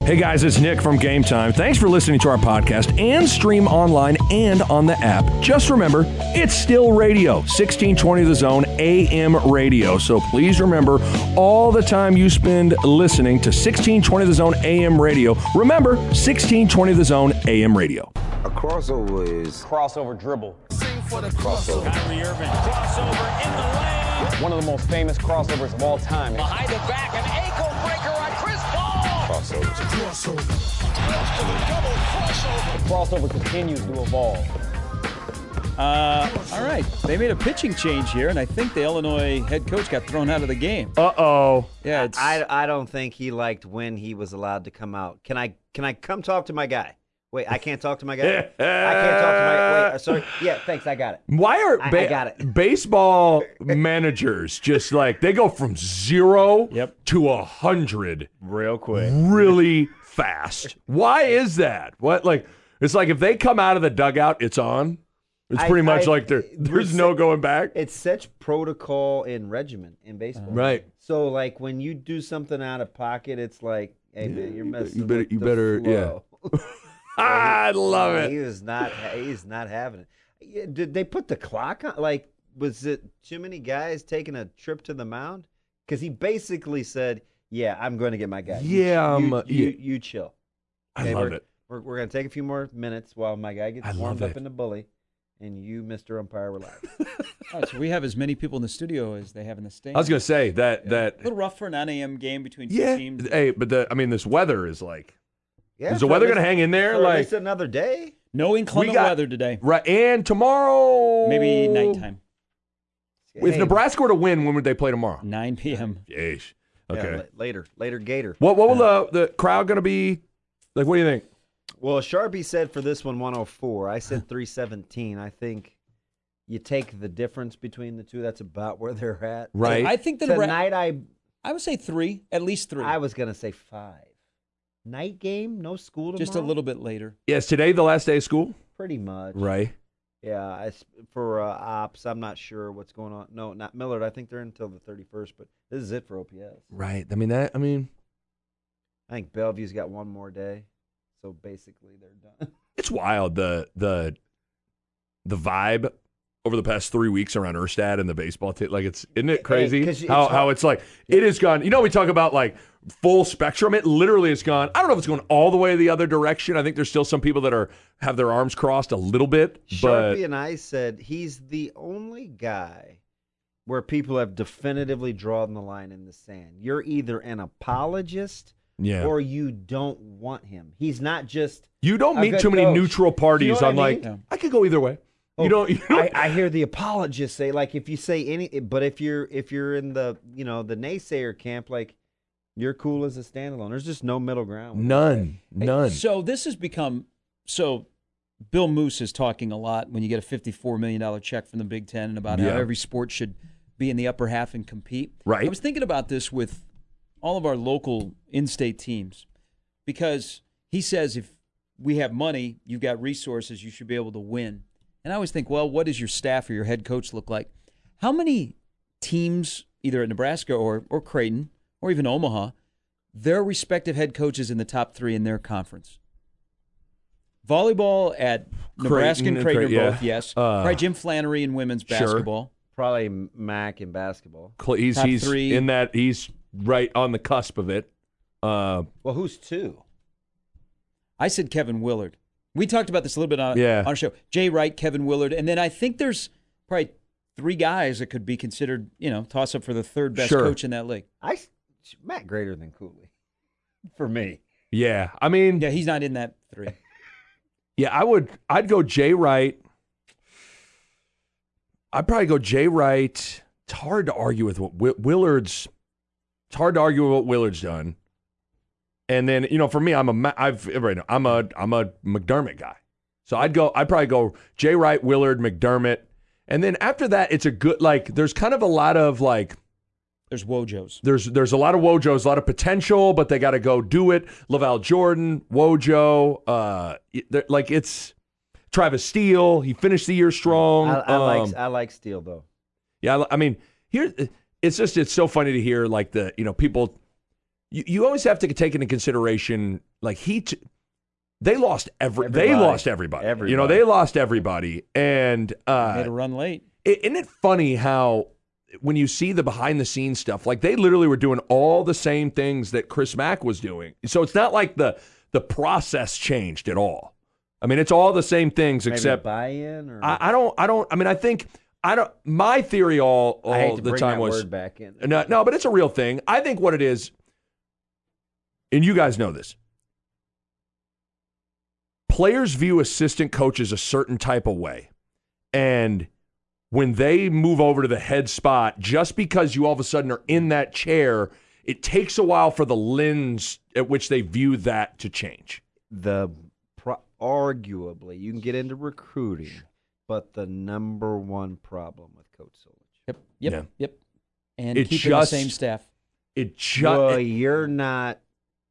Hey guys, it's Nick from Game Time. Thanks for listening to our podcast and stream online and on the app. Just remember, it's still radio, 1620 The Zone AM radio. So please remember, all the time you spend listening to 1620 The Zone AM radio, remember 1620 The Zone AM radio. A crossover is crossover dribble. Sing for the crossover. Kyrie Irving, crossover in the lane. One of the most famous crossovers of all time. Behind the back, an ankle breaker on Chris Paul. Crossovers. Crossover. To the double crossover. The crossover continues to evolve. All right. They made a pitching change here, and I think the Illinois head coach got thrown out of the game. Uh-oh. Yeah, I don't think he liked when he was allowed to come out. Can I come talk to my guy? Wait, I can't talk to my guy? I can't talk to my – wait, sorry. Yeah, thanks, I got it. Why are I got it. baseball managers just like, they go from 0 to 100 real quick, really fast? Why is that? What, like, it's like if they come out of the dugout, it's on. It's pretty much like there's no going back. It's such protocol and regimen in baseball. Right. So, like, when you do something out of pocket, it's like, hey, man, you're messing with you the better, flow. yeah. I love it. He's not having it. Did they put the clock on? Like, was it too many guys taking a trip to the mound? Because he basically said, "Yeah, I'm going to get my guy. You chill. I love it. We're going to take a few more minutes while my guy gets warmed up in the bully, and you, Mr. Umpire, relax." All right, so we have as many people in the studio as they have in the stand. I was going to say that a little rough for an 9 a.m. game between two teams. Hey, but this weather is like. Yeah, is the weather going to hang in there? For like at least another day? No inclement weather today. Right, and tomorrow maybe nighttime. If Nebraska were to win, when would they play tomorrow? 9 p.m. Yeesh. Okay. Yeah, later Gator. What will the crowd going to be? Like, what do you think? Well, Sharpie said for this one 104. I said 317. I think you take the difference between the two. That's about where they're at. Right. I think that tonight I would say 3, at least 3. I was going to say 5. Night game, no school tomorrow? Just a little bit later. Yes, today the last day of school? Pretty much. Right. Yeah, for ops, I'm not sure what's going on. No, not Millard. I think they're until the 31st, but this is it for OPS. Right. I think Bellevue's got one more day, so basically they're done. It's wild, the vibe over the past 3 weeks around Erstad and the baseball team. Like, isn't it crazy how it's like, it has gone, we talk about like full spectrum. It literally has gone, I don't know if it's going all the way the other direction. I think there's still some people that have their arms crossed a little bit. Sharpie and I said he's the only guy where people have definitively drawn the line in the sand. You're either an apologist or you don't want him. He's not just you don't meet too many neutral parties on like, I could go either way. You don't. I hear the apologists say, like, if you say any, but if you're in the the naysayer camp, like, you're cool as a standalone. There's just no middle ground. None. So this has become Bill Moose is talking a lot when you get a $54 million check from the Big Ten and about how every sport should be in the upper half and compete. Right. I was thinking about this with all of our local in-state teams because he says if we have money, you've got resources, you should be able to win. And I always think, well, what does your staff or your head coach look like? How many teams, either at Nebraska or Creighton or even Omaha, their respective head coaches in the top 3 in their conference? Volleyball at Nebraska and Creighton are both, yes. Probably Jim Flannery in women's basketball. Probably Mac in basketball. He's top 3. In that. He's right on the cusp of it. Well, who's 2? I said Kevin Willard. We talked about this a little bit on our show. Jay Wright, Kevin Willard, and then I think there's probably 3 guys that could be considered, toss up for the 3rd best coach in that league. Matt greater than Cooley, for me. Yeah, he's not in that 3. Yeah, I'd go Jay Wright. I'd probably go Jay Wright. It's hard to argue with what Willard's. It's hard to argue with what Willard's done. And then, for me, I'm a McDermott guy. So I'd probably go Jay Wright, Willard, McDermott. And then after that, it's a good, like, there's kind of a lot of, like, there's Wojos. There's a lot of Wojos, a lot of potential, but they got to go do it. Laval Jordan, Wojo, like, it's Travis Steele. He finished the year strong. I like Steele, though. Yeah, here, it's so funny to hear, like, people you always have to take into consideration, like they lost everybody. They lost everybody. You know, they lost everybody, and made a run late. Isn't it funny how when you see the behind the scenes stuff, like they literally were doing all the same things that Chris Mack was doing. So it's not like the process changed at all. I mean, it's all the same things. Maybe except buy-in. Or My theory all I hate to the bring time that was word back in. No, but it's a real thing. I think what it is, and you guys know this. Players view assistant coaches a certain type of way, and when they move over to the head spot, just because you all of a sudden are in that chair, it takes a while for the lens at which they view that to change. Arguably, you can get into recruiting, but the number one problem with Coach Solich. Yep. And keeping the same staff. You're not.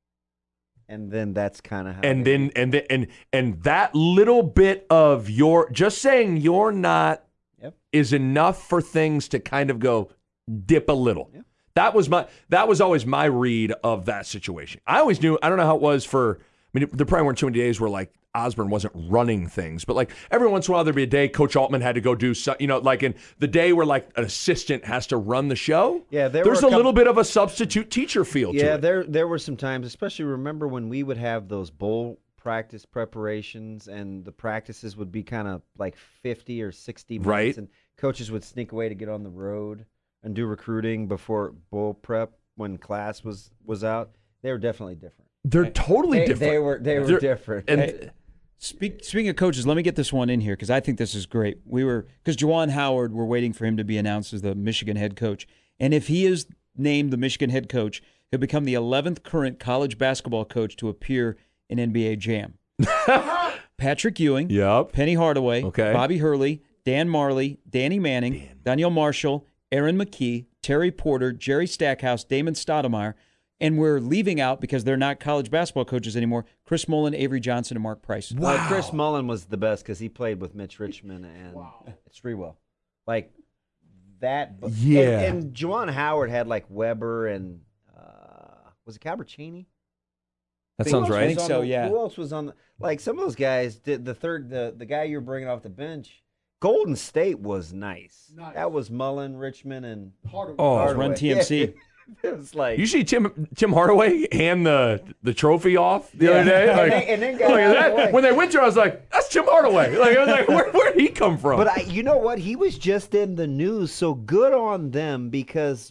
And then that's kind of how. And that little bit of just saying you're not. Is enough for things to kind of go dip a little. Yeah. That was always my read of that situation. I always knew, I don't know how it was there probably weren't too many days where like Osborne wasn't running things, but like every once in a while there'd be a day Coach Altman had to go do something, like in the day where like an assistant has to run the show. Yeah, there's a little bit of a substitute teacher feel to it. Yeah, there were some times, especially remember when we would have those bowl practice preparations and the practices would be kind of like 50 or 60 minutes, right? And coaches would sneak away to get on the road and do recruiting before bowl prep when class was out. They were definitely different. They're totally different. They were different. And speaking of coaches, let me get this one in here because I think this is great. Because Juwan Howard, we're waiting for him to be announced as the Michigan head coach. And if he is named the Michigan head coach, he'll become the 11th current college basketball coach to appear in NBA Jam. Patrick Ewing, Penny Hardaway, Bobby Hurley, Dan Marley, Danny Manning, Danielle Marshall, Aaron McKee, Terry Porter, Jerry Stackhouse, Damon Stoudemire, and we're leaving out because they're not college basketball coaches anymore, Chris Mullen, Avery Johnson, and Mark Price. Wow. Well, Chris Mullen was the best because he played with Mitch Richmond and Strewell. Like that. Yeah. And Juwan Howard had like Weber and was it Cabercini? That sounds right. I think so, yeah. Who else was on like some of those guys did the guy you're bringing off the bench. Golden State was nice. That was Mullen, Richmond, and Hardaway. Run TMC. Yeah. It was like you see Tim Hardaway hand the trophy off the other day. Like, and then got when they went to, I was like, "That's Tim Hardaway." Like, I was like, "Where did he come from?" But you know what? He was just in the news, so good on them because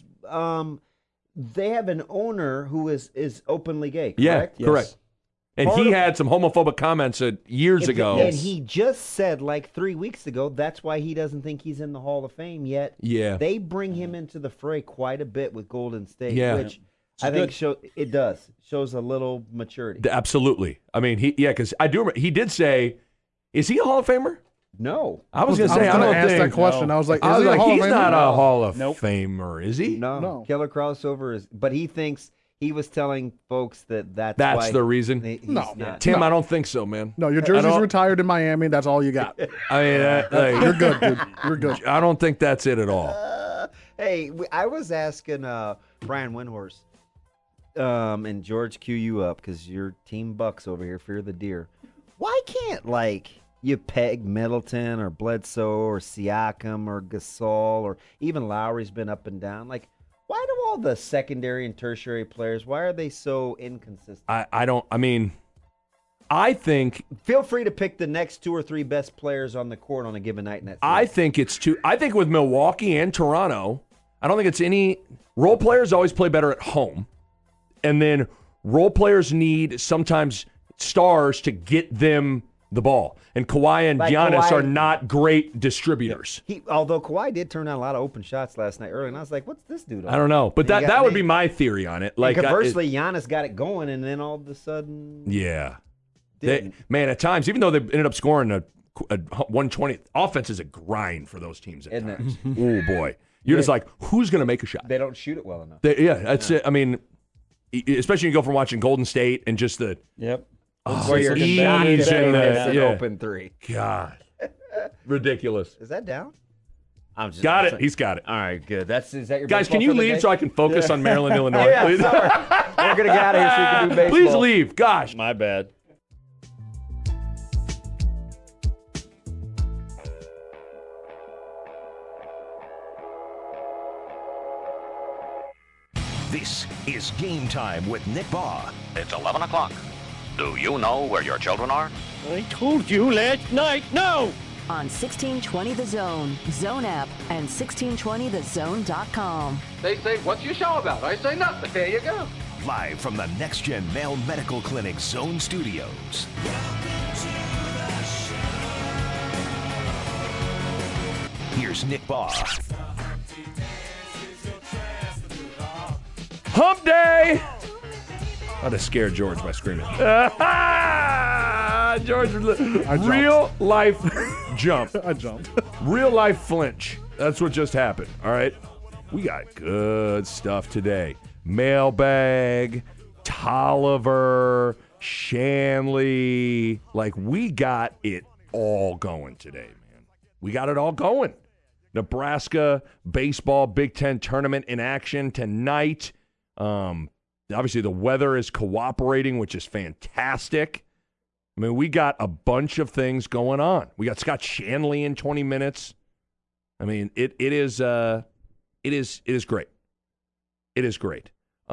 they have an owner who is openly gay. Correct? Yeah, correct. And he had some homophobic comments years ago. And he just said like 3 weeks ago that's why he doesn't think he's in the Hall of Fame yet. Yeah. They bring him into the fray quite a bit with Golden State, which I think shows a little maturity. Absolutely. I mean, because I do remember, he did say, is he a Hall of Famer? No. I was going to say, I don't ask think. that question. No. I was like, he's not a Hall of Famer, is he? No. Killer crossover is, but he thinks. He was telling folks that's why the reason. Tim, I don't think so, man. No, your jersey's retired in Miami. That's all you got. I mean, you're good, dude. You're good. I don't think that's it at all. Hey, I was asking Brian Windhorst and George cue you up because you're Team Bucks over here, Fear the Deer. Why can't you peg Middleton or Bledsoe or Siakam or Gasol or even Lowry's been up and down? Why do all the secondary and tertiary players, why are they so inconsistent? I think... Feel free to pick the next 2 or 3 best players on the court on a given night in that series. I think with Milwaukee and Toronto, I don't think it's any... Role players always play better at home. And then role players need sometimes stars to get them the ball. And Kawhi and Giannis are not great distributors. Although Kawhi did turn down a lot of open shots last night early, and I was like, what's this dude on? I don't know. But that would be my theory on it. Conversely, Giannis got it going, and then all of a sudden... Yeah. At times, even though they ended up scoring a 120, offense is a grind for those teams at times. Oh, boy. You're just like, who's going to make a shot? They don't shoot it well enough. That's it. I mean, especially when you go from watching Golden State and just the... Yep. Where you're an open three. God. Ridiculous. Is that down? Got it. He's got it. All right, good. Is that your guys? Can you leave so I can focus on Maryland, Illinois? Yeah, please? sorry. We're gonna get out of here so you can do baseball. Please leave. Gosh, My bad. This is Game Time with Nick Baugh. It's 11 o'clock. Do you know where your children are? I told you last night, no! On 1620 The Zone, Zone app, and 1620thezone.com. They say, what's your show about? I say nothing. There you go. Live from the Next Gen Male Medical Clinic Zone Studios. Here's Nick Baugh. Hump Day! I'd have scared George by screaming. George, real life jump. I jumped. Real life flinch. That's what just happened. All right. We got good stuff today. Mailbag, Tolliver, Shanley. Like, we got it all going today, man. We got it all going. Nebraska baseball Big Ten tournament in action tonight. Obviously, the weather is cooperating, which is fantastic. I mean, we got a bunch of things going on. We got Scott Shanley in 20 minutes. I mean, it is great. It is great.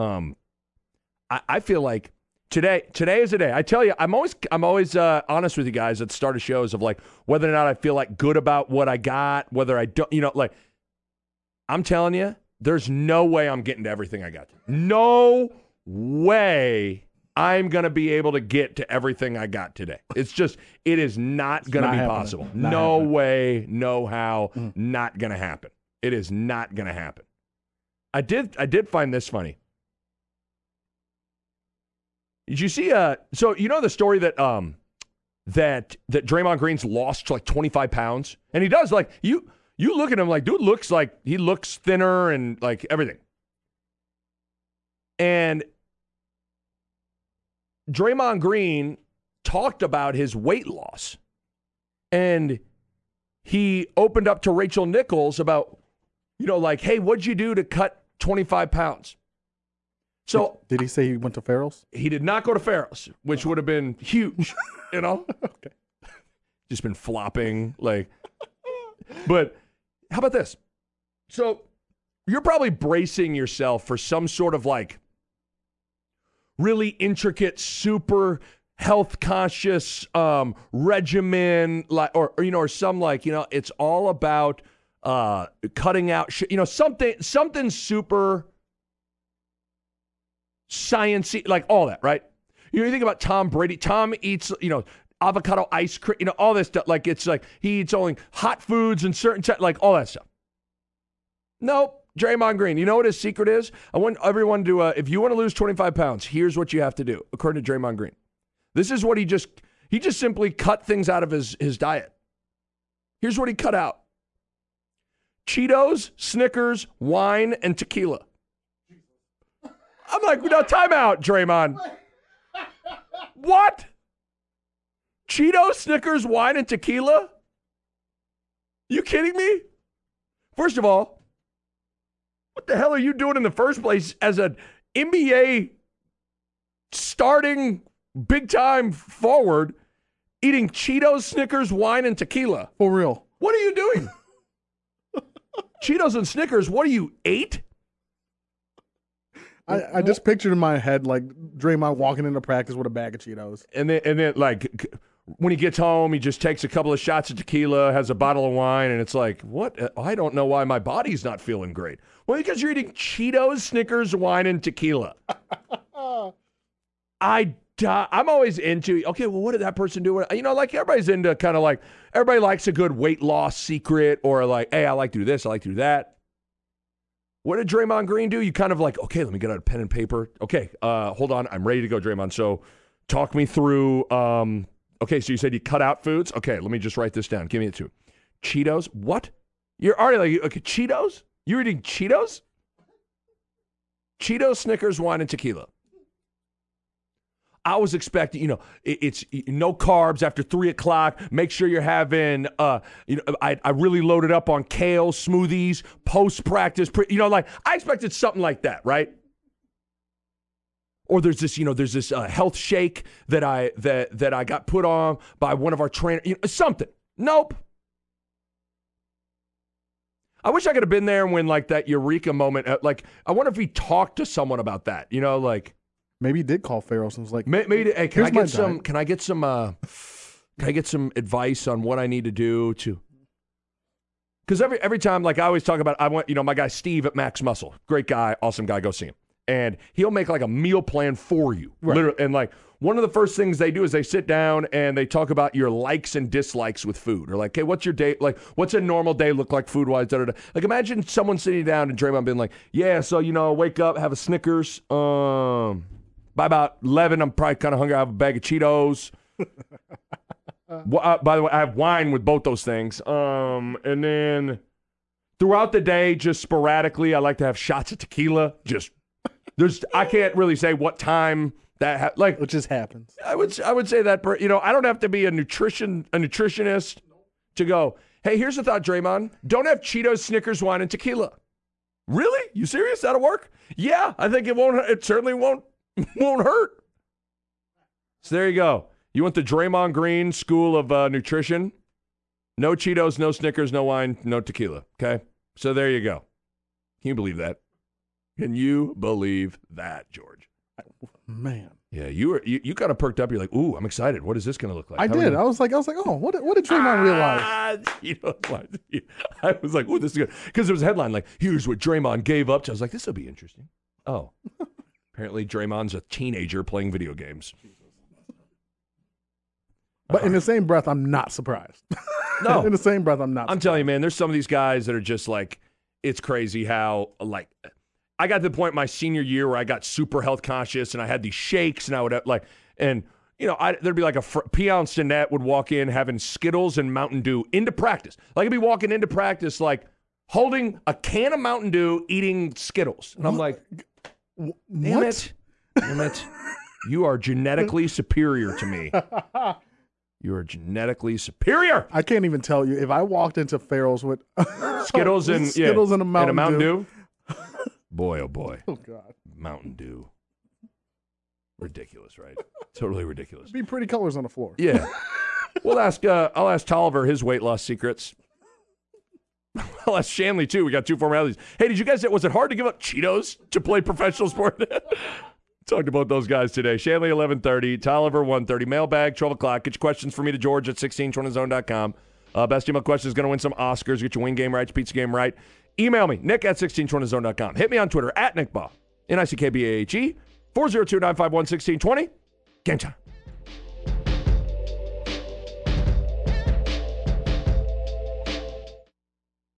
I feel like today is the day. I tell you, I'm always honest with you guys at the start of shows of like whether or not I feel like good about what I got, whether I don't, like I'm telling you, there's no way I'm getting to everything I got to. No way I'm going to be able to get to everything I got today. It is not going to be possible. No way, no how, not going to happen. It is not going to happen. I did find this funny. Did you see so you know the story that that Draymond Green's lost like 25 pounds? And he does, like, you look at him like, dude looks like he looks thinner and like everything. And Draymond Green talked about his weight loss. And he opened up to Rachel Nichols about, like, hey, what'd you do to cut 25 pounds? So did he say he went to Farrell's? He did not go to Farrell's, which would have been huge, Okay. Just been flopping, like. But how about this? So you're probably bracing yourself for some sort of like really intricate, super health conscious regimen, like, or some like, it's all about cutting out something super sciencey, like all that, right? You think about Tom Brady. Tom eats, avocado ice cream, all this stuff. Like, it's like he eats only hot foods and certain like all that stuff. Nope. Draymond Green, you know what his secret is? I want everyone to, if you want to lose 25 pounds, here's what you have to do, according to Draymond Green. This is what he just simply cut things out of his diet. Here's what he cut out. Cheetos, Snickers, wine, and tequila. I'm like, no, time out, Draymond. What? Cheetos, Snickers, wine, and tequila? You kidding me? First of all, what the hell are you doing in the first place as an NBA starting big-time forward eating Cheetos, Snickers, wine, and tequila? For real. What are you doing? Cheetos and Snickers, what are you, 8? I just pictured in my head like Draymond walking into practice with a bag of Cheetos. And then like when he gets home, he just takes a couple of shots of tequila, has a bottle of wine, and it's like, what? I don't know why my body's not feeling great. Well, because you're eating Cheetos, Snickers, wine, and tequila. I'm always into, okay, well, what did that person do? Like everybody's into kind of like, everybody likes a good weight loss secret, or like, hey, I like to do this, I like to do that. What did Draymond Green do? You kind of like, okay, let me get out a pen and paper. Okay, hold on, I'm ready to go, Draymond. So talk me through, okay, so you said you cut out foods? Okay, let me just write this down. Give me it too. Cheetos? What? You're already like, okay, Cheetos? You're eating Cheetos? Cheetos, Snickers, wine, and tequila. I was expecting, it's no carbs after 3 o'clock. Make sure you're having, I really loaded up on kale smoothies post practice. I expected something like that, right? Or there's this health shake that I got put on by one of our trainers. Something. Nope. I wish I could have been there when that eureka moment. I wonder if he talked to someone about that. Maybe he did call Farrell's and was like, maybe. Hey, can I get some advice on what I need to do to? Because every time, I always talk about, I want my guy Steve at Max Muscle, great guy, awesome guy, go see him, and he'll make a meal plan for you, right. Literally, and one of the first things they do is they sit down and they talk about your likes and dislikes with food. Or hey, what's your day? What's a normal day look like food-wise? Da, da, da. Imagine someone sitting down and Draymond being yeah, so, wake up, have a Snickers. By about 11, I'm probably kind of hungry. I have a bag of Cheetos. By the way, I have wine with both those things. And then throughout the day, just sporadically, I like to have shots of tequila. I can't really say what time that it just happens. I would say that, I don't have to be a nutritionist to go, hey, here's a thought, Draymond. Don't have Cheetos, Snickers, wine, and tequila. Really? You serious? That'll work? Yeah, I think it won't. It certainly won't hurt. So there you go. You want the Draymond Green School of Nutrition? No Cheetos, no Snickers, no wine, no tequila. Okay? So there you go. Can you believe that? Can you believe that, George? Man. Yeah, you kind of perked up. You're like, ooh, I'm excited. What is this going to look like? I did. I was like, oh, what did Draymond realize? You know what? I was like, ooh, this is good. Because there was a headline here's what Draymond gave up to. I was like, this will be interesting. Oh. Apparently Draymond's a teenager playing video games. But in the same breath, I'm not surprised. No. In the same breath, I'm not surprised. I'm telling you, man, there's some of these guys that are just it's crazy how, I got to the point my senior year where I got super health conscious and I had these shakes and I would have there'd be a Peon Stinnett would walk in having Skittles and Mountain Dew into practice. I'd be walking into practice holding a can of Mountain Dew, eating Skittles. And I'm like, damn it. You are genetically superior to me. You are genetically superior. I can't even tell you if I walked into Farrell's with Skittles and a Mountain Dew. Boy, oh boy. Oh, God. Mountain Dew. Ridiculous, right? Totally ridiculous. Be pretty colors on the floor. Yeah. I'll ask Tolliver his weight loss secrets. I'll ask Shanley, too. We got two former athletes. Hey, did you guys, was it hard to give up Cheetos to play professional sport? Talked about those guys today. Shanley, 11:30. Tolliver, 1:30. Mailbag, 12 o'clock. Get your questions for me to George at 1620zone.com. Best email question is going to win some Oscars. Get your wing game right, pizza game right. Email me, Nick at 1620zone.com. Hit me on Twitter, at Nick Bahe, NICKBAHE, 402-951-1620. Game time.